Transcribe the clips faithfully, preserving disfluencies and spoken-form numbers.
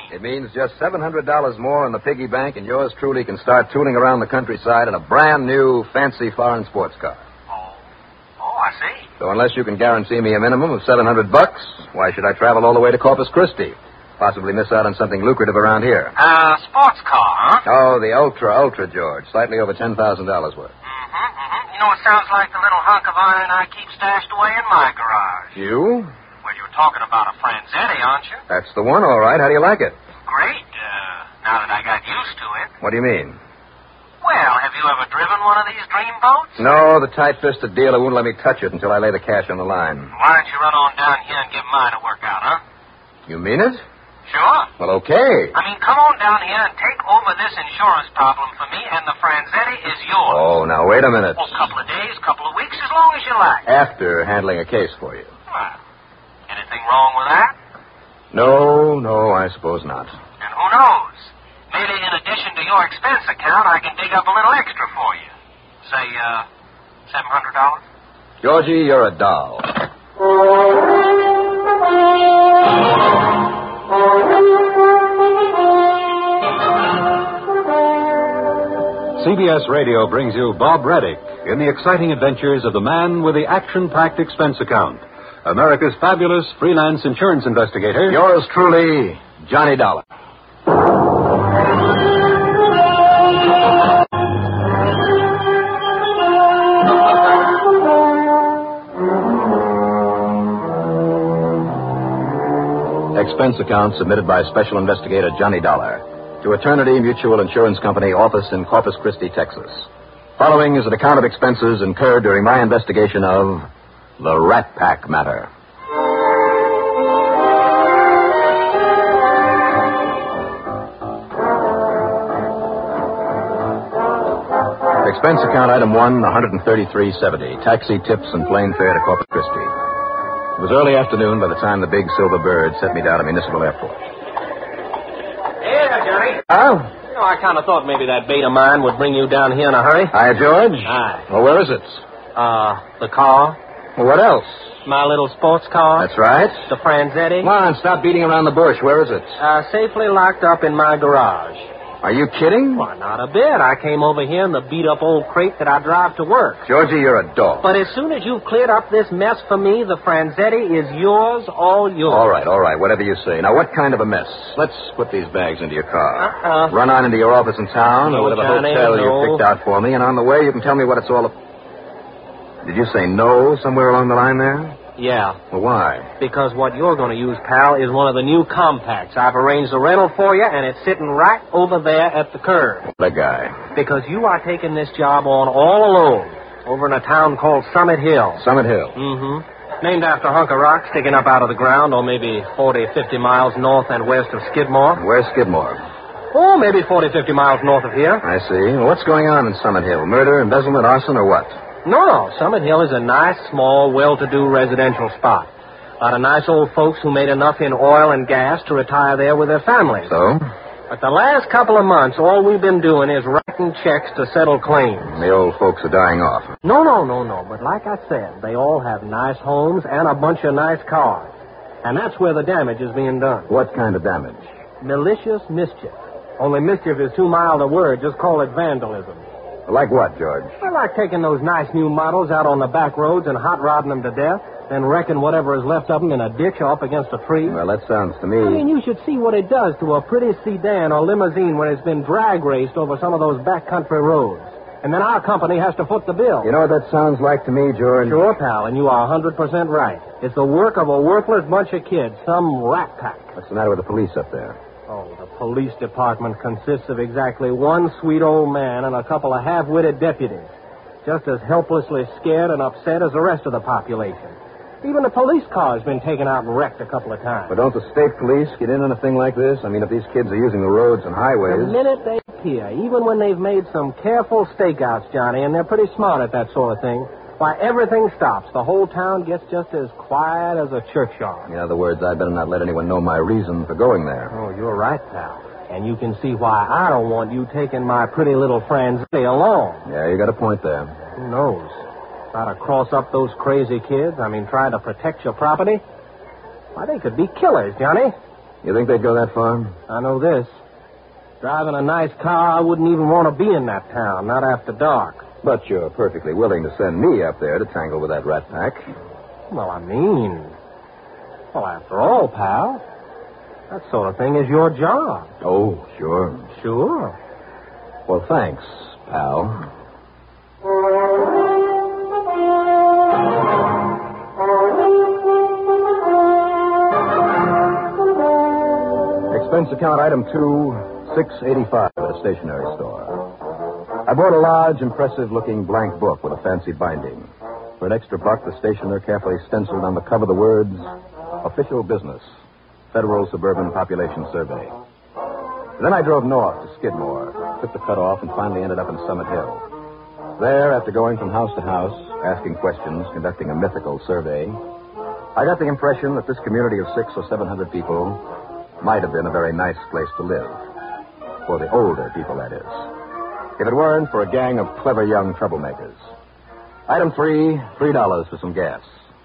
It means just seven hundred dollars more in the piggy bank, and yours truly can start tooling around the countryside in a brand new, fancy foreign sports car. Oh. Oh, I see. So unless you can guarantee me a minimum of seven hundred bucks, why should I travel all the way to Corpus Christi? Possibly miss out on something lucrative around here. Uh, sports car, huh? Oh, the Ultra, Ultra, George. Slightly over ten thousand dollars worth. Mm-hmm, mm-hmm. You know, it sounds like the little hunk of iron I keep stashed away in my garage. You? Well, you're talking about a Franzetti, aren't you? That's the one, all right. How do you like it? Great, uh, now that I got used to it. What do you mean? Well, have you ever driven one of these dream boats? No, the tight-fisted dealer won't let me touch it until I lay the cash on the line. Why don't you run on down here and give mine a workout, huh? You mean it? Sure. Well, okay. I mean, come on down here and take over this insurance problem for me, and the Franzetti is yours. Oh, now, wait a minute. Well, a couple of days, couple of weeks, as long as you like. After handling a case for you. Well, anything wrong with that? No, no, I suppose not. And who knows? Maybe in addition to your expense account, I can dig up a little extra for you. Say, uh, seven hundred dollars? Georgie, you're a doll. C B S Radio brings you Bob Reddick in the exciting adventures of the man with the action-packed expense account, America's fabulous freelance insurance investigator. Yours truly, Johnny Dollar. Expense account submitted by Special Investigator Johnny Dollar to Eternity Mutual Insurance Company, office in Corpus Christi, Texas. Following is an account of expenses incurred during my investigation of the Rat Pack matter. Expense account item one, one hundred thirty-three seventy. Taxi tips and plane fare to Corpus Christi. It was early afternoon by the time the big silver bird set me down at Municipal Airport. Hey there, Johnny. Oh? You know, I kind of thought maybe that bait of mine would bring you down here in a hurry. Hi, George. Hi. Well, where is it? Uh, the car. Well, what else? My little sports car. That's right. The Franzetti. Come on, stop beating around the bush. Where is it? Uh, safely locked up in my garage. Are you kidding? Why, not a bit. I came over here in the beat-up old crate that I drive to work. Georgie, you're a dog. But as soon as you've cleared up this mess for me, the Franzetti is yours, all yours. All right, all right, whatever you say. Now, what kind of a mess? Let's put these bags into your car. Uh-uh. Run on into your office in town No, or whatever Johnny, hotel no. you picked out for me, and on the way you can tell me what it's all about. Did you say no somewhere along the line there? Yeah. Well, why? Because what you're going to use, pal, is one of the new compacts. I've arranged a rental for you, and it's sitting right over there at the curb. The guy. Because you are taking this job on all alone over in a town called Summit Hill. Summit Hill. Mm-hmm. Named after a hunk of rock sticking up out of the ground, or maybe forty, fifty miles north and west of Skidmore. Where's Skidmore? Oh, maybe forty, fifty miles north of here. I see. Well, what's going on in Summit Hill? Murder, embezzlement, arson, or what? No, no. Summit Hill is a nice, small, well-to-do residential spot. A lot of nice old folks who made enough in oil and gas to retire there with their families. So? But the last couple of months, all we've been doing is writing checks to settle claims. The old folks are dying off. No, no, no, no. But like I said, they all have nice homes and a bunch of nice cars. And that's where the damage is being done. What kind of damage? Malicious mischief. Only mischief is too mild a word. Just call it vandalism. Like what, George? I like taking those nice new models out on the back roads and hot rodding them to death, then wrecking whatever is left of them in a ditch or up against a tree. Well, that sounds to me... I mean, you should see what it does to a pretty sedan or limousine when it's been drag raced over some of those backcountry roads. And then our company has to foot the bill. You know what that sounds like to me, George? Sure, pal, and you are one hundred percent right. It's the work of a worthless bunch of kids, some rat pack. What's the matter with the police up there? Oh, the police department consists of exactly one sweet old man and a couple of half-witted deputies, just as helplessly scared and upset as the rest of the population. Even the police car's been taken out and wrecked a couple of times. But don't the state police get in on a thing like this? I mean, if these kids are using the roads and highways... The minute they appear, even when they've made some careful stakeouts, Johnny, and they're pretty smart at that sort of thing, why, everything stops. The whole town gets just as quiet as a churchyard. In other words, I'd better not let anyone know my reason for going there. Oh, you're right, pal. And you can see why I don't want you taking my pretty little Franzetti along. Yeah, you got a point there. Who knows? Try to cross up those crazy kids? I mean, try to protect your property? Why, they could be killers, Johnny. You think they'd go that far? I know this. Driving a nice car, I wouldn't even want to be in that town, not after dark. But you're perfectly willing to send me up there to tangle with that rat pack. Well, I mean... Well, after all, pal, that sort of thing is your job. Oh, sure. Sure. Well, thanks, pal. Expense account item two, six eighty-five at a stationery store. I bought a large, impressive-looking blank book with a fancy binding. For an extra buck, the stationer carefully stenciled on the cover the words, Official Business, Federal Suburban Population Survey. Then I drove north to Skidmore, took the cut off, and finally ended up in Summit Hill. There, after going from house to house, asking questions, conducting a mythical survey, I got the impression that this community of six or seven hundred people might have been a very nice place to live. For the older people, that is. If it weren't for a gang of clever young troublemakers. Item three, three dollars for some gas.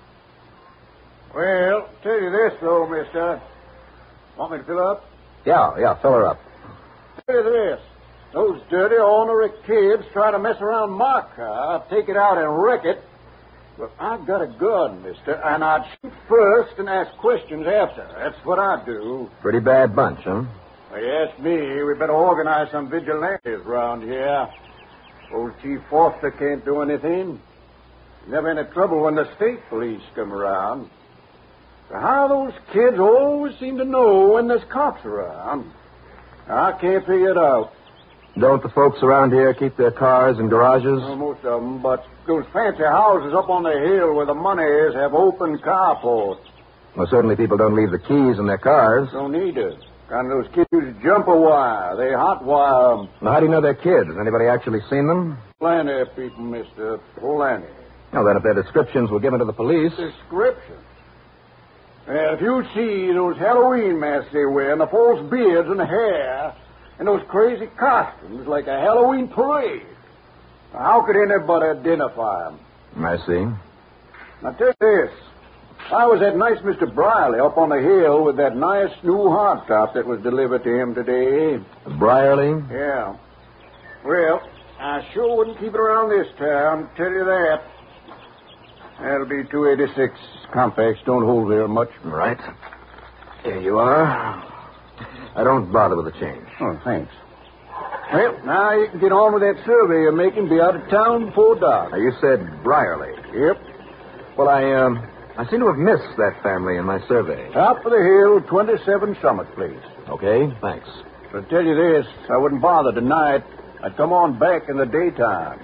Well, tell you this, though, mister. Want me to fill up? Yeah, yeah, fill her up. Tell you this. Those dirty, ornery kids try to mess around my car, take it out and wreck it. Well, I've got a gun, mister, and I'd shoot first and ask questions after. That's what I'd do. Pretty bad bunch, huh? Well, you ask me, we better organize some vigilantes around here. Old Chief Foster can't do anything. Never any trouble when the state police come around. So how those kids always seem to know when there's cops around, I can't figure it out. Don't the folks around here keep their cars in garages? Well, most of them, but those fancy houses up on the hill where the money is have open carports. Well, certainly people don't leave the keys in their cars. Don't need it. And those kids use jumper wire. They hot wire them. Now, how do you know they're kids? Has anybody actually seen them? Plenty of people, mister. Plenty. Now, then, if their descriptions were given to the police... Descriptions? Well, if you see those Halloween masks they wear, and the false beards and the hair, and those crazy costumes like a Halloween parade, how could anybody identify them? I see. Now, tell you this. I was that nice Mister Brierly up on the hill with that nice new hardtop that was delivered to him today. Brierly? Yeah. Well, I sure wouldn't keep it around this town, tell you that. That'll be two eighty-six. Compacts don't hold very much. Right. Here you are. I don't bother with the change. Oh, thanks. Well, now you can get on with that survey you're making. Be out of town before dark. Now, you said Brierly. Yep. Well, I, um, I seem to have missed that family in my survey. Top of the hill, twenty-seven Summit Place. Okay, thanks. But I'll tell you this, I wouldn't bother tonight. I'd come on back in the daytime.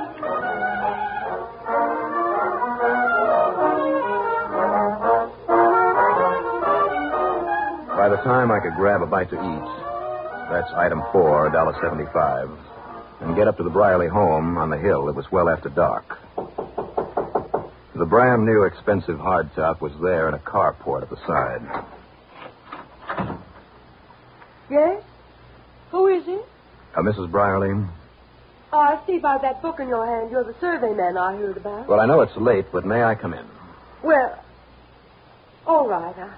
By the time I could grab a bite to eat, that's item four, one dollar seventy-five, and get up to the Brierly home on the hill, it was well after dark. The brand new expensive hardtop was there in a carport at the side. Yes? Who is it? Uh, Missus Brierly? Oh, I see by that book in your hand you're the survey man I heard about. Well, I know it's late, but may I come in? Well, all right. I...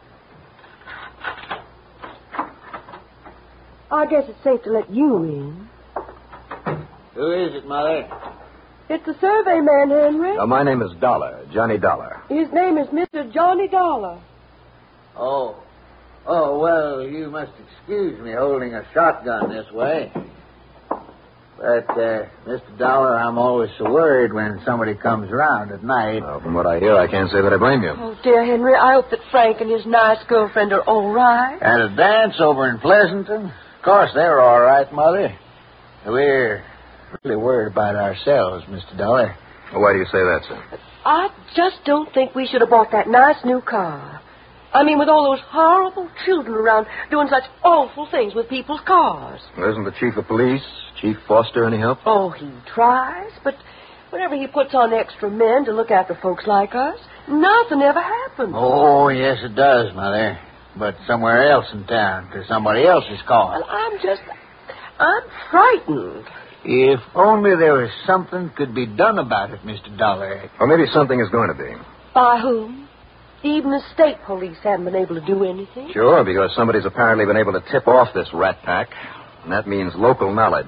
I guess it's safe to let you in. Who is it, Mother? It's the survey man, Henry. Uh, my name is Dollar, Johnny Dollar. His name is Mister Johnny Dollar. Oh. Oh, well, you must excuse me holding a shotgun this way. But, uh, Mister Dollar, I'm always so worried when somebody comes around at night. Uh, from what I hear, I can't say that I blame you. Oh, dear Henry, I hope that Frank and his nice girlfriend are all right. At a dance over in Pleasanton? Of course, they're all right, Mother. We're really worried about ourselves, Mister Dollar. Well, why do you say that, sir? I just don't think we should have bought that nice new car. I mean, with all those horrible children around doing such awful things with people's cars. Well, isn't the chief of police, Chief Foster, any help? Oh, he tries, but whenever he puts on extra men to look after folks like us, nothing ever happens. Oh, yes, it does, Mother. But somewhere else in town, to somebody else's car. Well, I'm just... I'm frightened. If only there was something could be done about it, Mister Dollar. Or maybe something is going to be. By whom? Even the state police haven't been able to do anything. Sure, because somebody's apparently been able to tip off this rat pack. And that means local knowledge.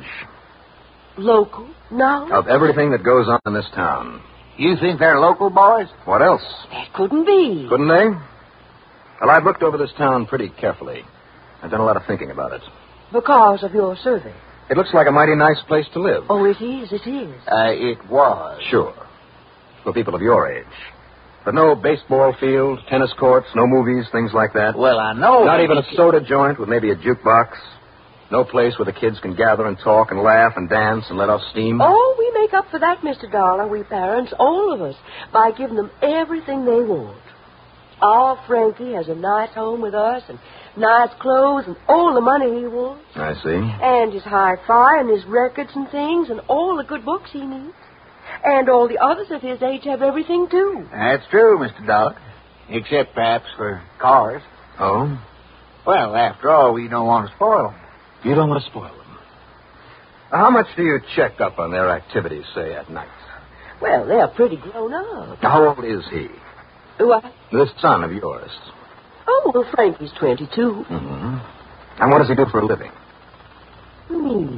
Local knowledge? Of everything that goes on in this town. You think they're local boys? What else? That couldn't be. Couldn't they? Well, I've looked over this town pretty carefully. I've done a lot of thinking about it. Because of your survey. It looks like a mighty nice place to live. Oh, it is, it is. Uh, it was. Sure. For people of your age. But no baseball field, tennis courts, no movies, things like that. Well, I know. Not even a soda joint with maybe a jukebox. No place where the kids can gather and talk and laugh and dance and let off steam. Oh, we make up for that, Mister Dollar, we parents, all of us, by giving them everything they want. Our Frankie has a nice home with us and nice clothes and all the money he wants. I see. And his hi-fi and his records and things and all the good books he needs. And all the others of his age have everything, too. That's true, Mister Dollar. Except perhaps for cars. Oh? Well, after all, we don't want to spoil them. You don't want to spoil them. How much do you check up on their activities, say, at night? Well, they're pretty grown up. How old is he? What? This son of yours. Oh, well, Frankie's twenty-two. Mm-hmm. And what does he do for a living? Hmm.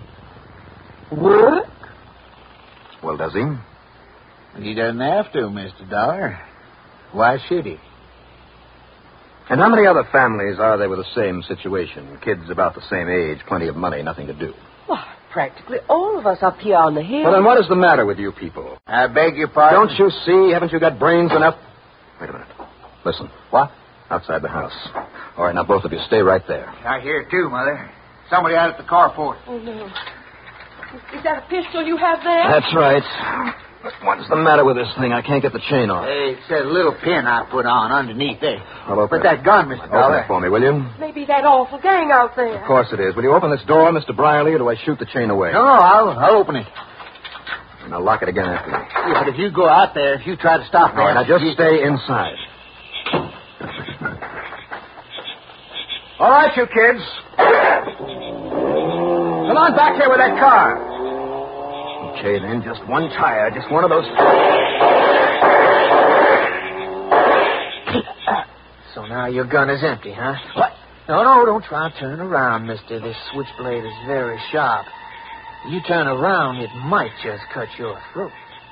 Work? Well, does he? He doesn't have to, Mister Dollar. Why should he? And how many other families are there with the same situation? Kids about the same age, plenty of money, nothing to do. Why, practically all of us up here on the hill. Well, then what is the matter with you people? I beg your pardon? Don't you see? Haven't you got brains enough? Wait a minute. Listen. What? Outside the house. All right, now both of you stay right there. I hear it too, Mother. Somebody out at the carport. Oh, no. Is that a pistol you have there? That's right. What's the matter with this thing? I can't get the chain off. Hey, it's that little pin I put on underneath there. I'll open But it. that gun, Mister Open Dollar. it for me, will you? Maybe that awful gang out there. Of course it is. Will you open this door, Mister Brierly, or do I shoot the chain away? No, no, I'll, I'll open it. And I'll lock it again after me. Yeah, but if you go out there, if you try to stop me... All right, now just you... stay inside. All right, you kids. Come on back here with that car. Okay, then, just one tire, just one of those... So now your gun is empty, huh? What? No, no, don't try to turn around, mister. This switchblade is very sharp. If you turn around, it might just cut your throat.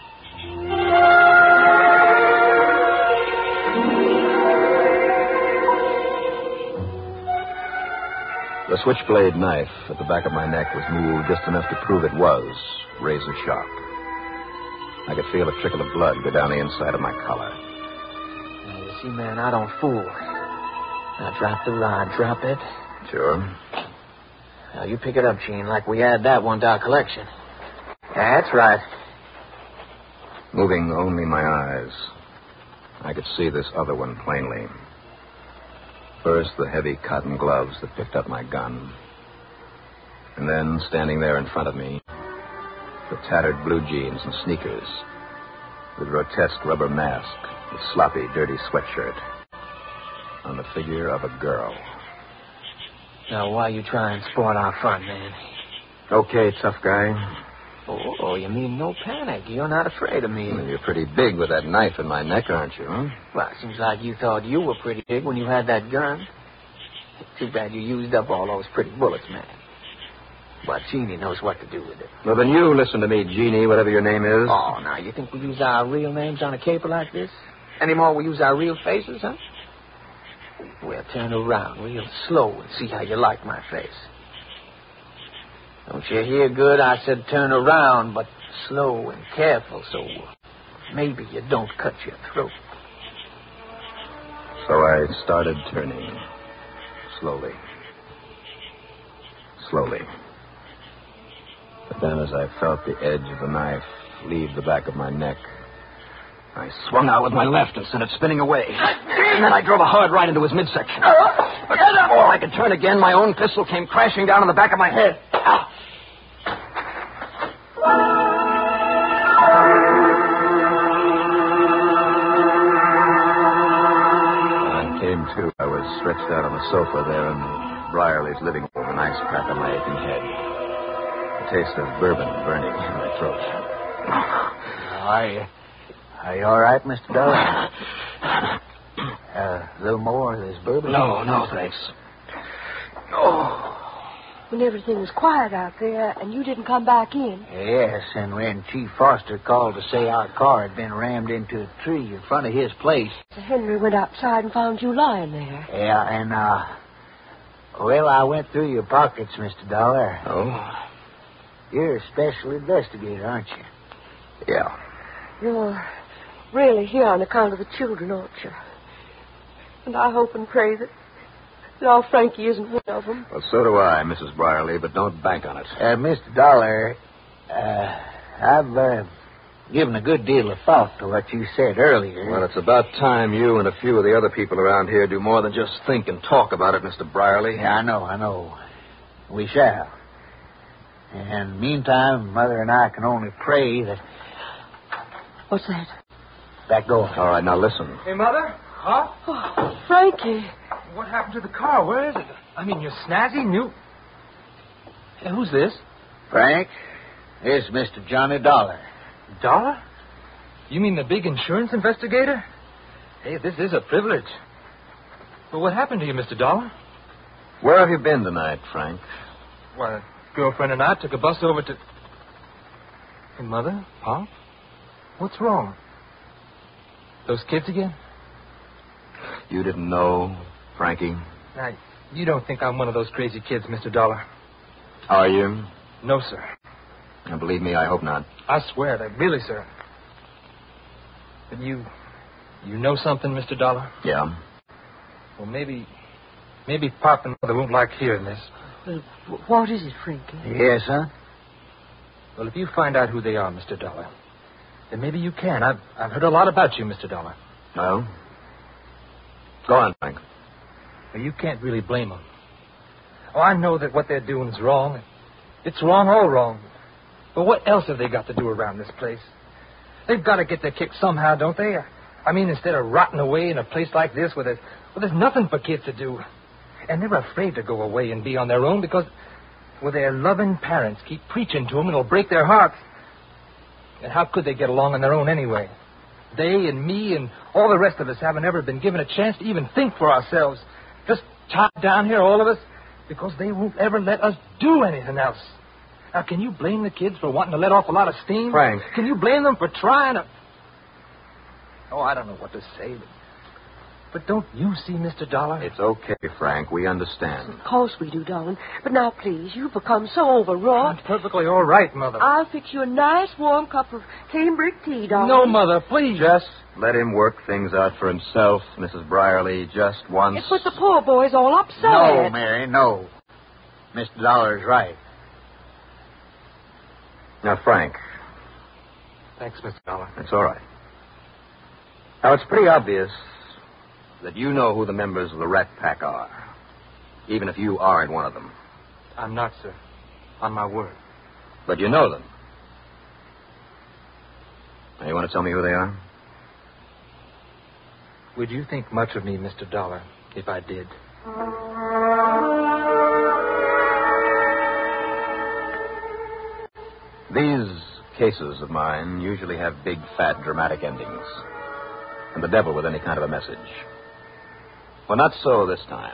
The switchblade knife at the back of my neck was moved just enough to prove it was razor sharp. I could feel a trickle of blood go down the inside of my collar. Now, you see, man, I don't fool. Now, drop the rod. Drop it. Sure. Now, you pick it up, Gene, like we add that one to our collection. That's right. Moving only my eyes, I could see this other one plainly. First, the heavy cotton gloves that picked up my gun. And then, standing there in front of me, the tattered blue jeans and sneakers, the grotesque rubber mask, the sloppy, dirty sweatshirt, on the figure of a girl. Now, why you try and spoil our fun, man? Okay, tough guy. Oh, oh, you mean no panic. You're not afraid of me. Well, you're pretty big with that knife in my neck, aren't you, huh? Well, it seems like you thought you were pretty big when you had that gun. Too bad you used up all those pretty bullets, man. But Jeannie knows what to do with it. Well, then you listen to me, Jeannie, whatever your name is. Oh, now, you think we use our real names on a caper like this? Any more we use our real faces, huh? Well, turn around real slow and see how you like my face. Don't you hear good? I said turn around, but slow and careful, so maybe you don't cut your throat. So I started turning. Slowly. Slowly. But then as I felt the edge of the knife leave the back of my neck, I swung out with my left and sent it spinning away. And then I drove a hard right into his midsection. But before I could turn again, my own pistol came crashing down on the back of my head. I came to. I was stretched out on the sofa there in Brierly's living room, an ice pack on my aching head. The taste of bourbon burning in my throat. Are you, are you all right, Mister Dollar? Uh, a little more of this bourbon? No, no, thanks. Oh. When everything was quiet out there and you didn't come back in. Yes, and when Chief Foster called to say our car had been rammed into a tree in front of his place. So Henry went outside and found you lying there. Yeah, and, uh... well, I went through your pockets, Mister Dollar. Oh? You're a special investigator, aren't you? Yeah. You're really here on account of the children, aren't you? And I hope and pray that, that our Frankie isn't one of them. Well, so do I, Missus Brierly, but don't bank on it. Uh, Mister Dollar, uh, I've uh, given a good deal of thought to what you said earlier. Well, it's about time you and a few of the other people around here do more than just think and talk about it, Mister Brierly. Yeah, I know, I know. We shall. And meantime, Mother and I can only pray that... What's that? That going. All right, now listen. Hey, Mother? Huh? Oh, Frankie. What happened to the car? Where is it? I mean, your snazzy new... Hey, who's this? Frank, it's Mister Johnny Dollar. Dollar? You mean the big insurance investigator? Hey, this is a privilege. Well, what happened to you, Mister Dollar? Where have you been tonight, Frank? Well, a girlfriend and I took a bus over to... Hey, Mother? Pop? What's wrong? Those kids again? You didn't know, Frankie? Now, you don't think I'm one of those crazy kids, Mister Dollar? Are you? No, sir. And believe me, I hope not. I swear that, really, sir. But you... you know something, Mister Dollar? Yeah. Well, maybe... maybe Pop and Mother won't like hearing this. Well, what is it, Frankie? Yes, son? Well, if you find out who they are, Mister Dollar, then maybe you can. I've, I've heard a lot about you, Mister Dollar. Well? Go on, Frank. Well, you can't really blame them. Oh, I know that what they're doing is wrong. It's wrong, all wrong. But what else have they got to do around this place? They've got to get their kick somehow, don't they? I mean, instead of rotting away in a place like this where there's, where there's nothing for kids to do. And they're afraid to go away and be on their own because, well, their loving parents keep preaching to them and it'll break their hearts. And how could they get along on their own anyway? They and me and all the rest of us haven't ever been given a chance to even think for ourselves. Just tied down here, all of us, because they won't ever let us do anything else. Now, can you blame the kids for wanting to let off a lot of steam? Frank. Can you blame them for trying to... Oh, I don't know what to say, but... But don't you see, Mister Dollar? It's okay, Frank. We understand. Of course we do, darling. But now, please, you've become so overwrought. That's perfectly all right, Mother. I'll fix you a nice warm cup of cambric tea, darling. No, Mother, please. Just let him work things out for himself, Missus Brierly, just once. It put the poor boys all upset. No, Mary, no. Mister Dollar's right. Now, Frank, Thanks, Mister Dollar. it's all right. Now, it's pretty obvious that you know who the members of the Rat Pack are, even if you aren't one of them. I'm not, sir. On my word. But you know them. Now, you want to tell me who they are? Would you think much of me, Mister Dollar, if I did? These cases of mine usually have big, fat, dramatic endings. And the devil with any kind of a message. Well, not so this time.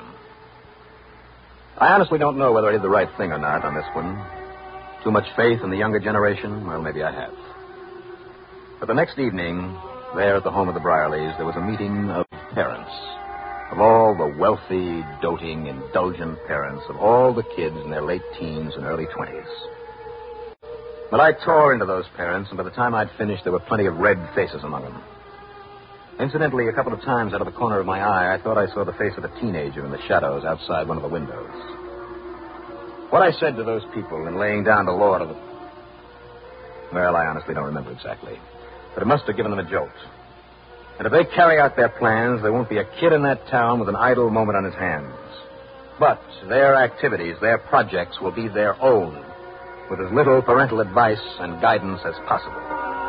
I honestly don't know whether I did the right thing or not on this one. Too much faith in the younger generation? Well, maybe I have. But the next evening, there at the home of the Brierleys, there was a meeting of parents. Of all the wealthy, doting, indulgent parents of all the kids in their late teens and early twenties. But I tore into those parents, and by the time I'd finished, there were plenty of red faces among them. Incidentally, a couple of times out of the corner of my eye, I thought I saw the face of a teenager in the shadows outside one of the windows. What I said to those people in laying down the law to the... Well, I honestly don't remember exactly. But it must have given them a jolt. And if they carry out their plans, there won't be a kid in that town with an idle moment on his hands. But their activities, their projects will be their own, with as little parental advice and guidance as possible.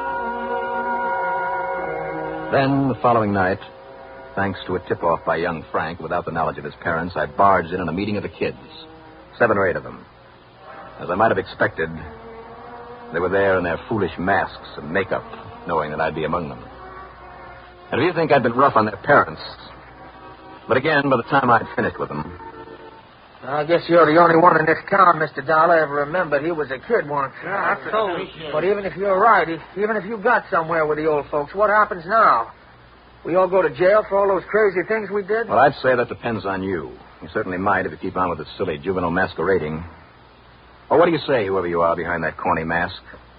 Then, the following night, thanks to a tip-off by young Frank without the knowledge of his parents, I barged in on a meeting of the kids, seven or eight of them. As I might have expected, they were there in their foolish masks and makeup, knowing that I'd be among them. And if you think I'd been rough on their parents, But again, by the time I'd finished with them, I guess you're the only one in this town, Mister Dollar, ever remembered he was a kid once. Yeah, that's so. But even if you're right, if, even if you got somewhere with the old folks, what happens now? We all go to jail for all those crazy things we did? well, I'd say that depends on you. You certainly might if you keep on with this silly juvenile masquerading. Well, what do you say, whoever you are behind that corny mask?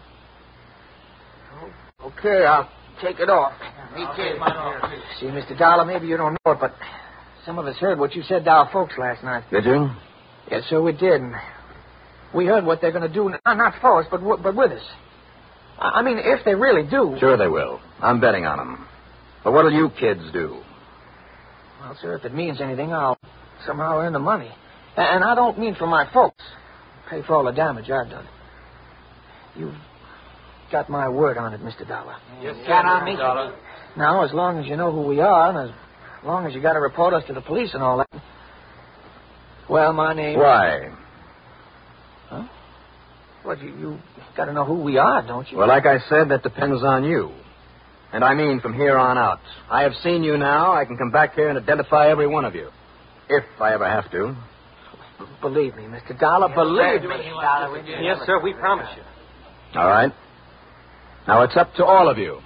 Okay, I'll take it off. Me too. See, Mister Dollar, maybe you don't know it, but some of us heard what you said to our folks last night. Did you? Yes, sir, we did. And we heard what they're going to do, not for us, but w- but with us. I mean, if they really do. Sure they will. I'm betting on them. But what'll you kids do? Well, sir, if it means anything, I'll somehow earn the money. And I don't mean for my folks. Pay for all the damage I've done. You've got my word on it, Mister Dollar. Yes, got on me, Dollar. Now, as long as you know who we are, and as long as you got to report us to the police and all that. Well, my name. Why? Huh? Well, you, you got to know who we are, don't you? Well, like I said, that depends on you. And I mean from here on out. I have seen you now. I can come back here and identify every one of you. If I ever have to. B- believe me, Mister Dollar, believe me. Yes, sir, we promise you. All right. Now it's up to all of you.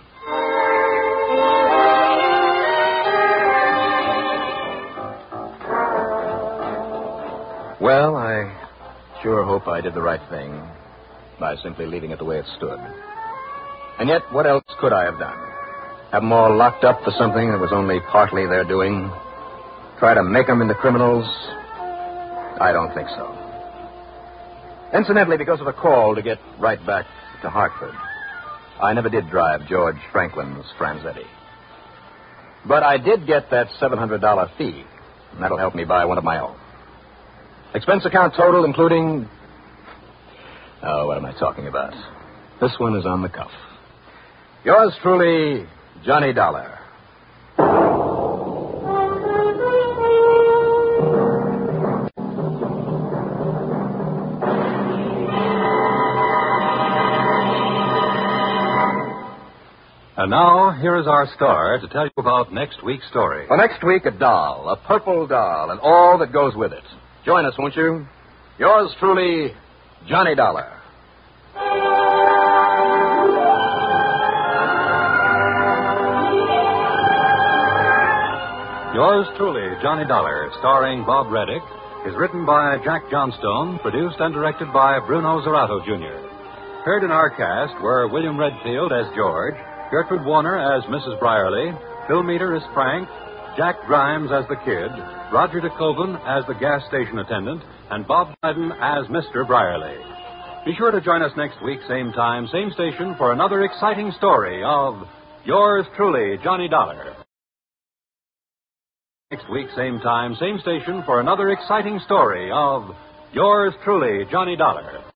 Well, I sure hope I did the right thing by simply leaving it the way it stood. And yet, what else could I have done? Have them all locked up for something that was only partly their doing? Try to make them into criminals? I don't think so. Incidentally, because of a call to get right back to Hartford, I never did drive George Franklin's Franzetti. But I did get that seven hundred dollars fee, and that'll help me buy one of my own. Expense account total, including... Oh, what am I talking about? This one is on the cuff. Yours truly, Johnny Dollar. And now, here is our star to tell you about next week's story. Well, next week, a doll, a purple doll, and all that goes with it. Join us, won't you? Yours truly, Johnny Dollar. Yours truly, Johnny Dollar, starring Bob Reddick, is written by Jack Johnstone, produced and directed by Bruno Zerato, Junior Heard in our cast were William Redfield as George, Gertrude Warner as Missus Brierly, Phil Meter as Frank, Jack Grimes as the Kid, Roger DeCoven as the gas station attendant, and Bob Biden as Mister Brierly. Be sure to join us next week, same time, same station, for another exciting story of Yours truly, Johnny Dollar. Next week, same time, same station, for another exciting story of Yours truly, Johnny Dollar.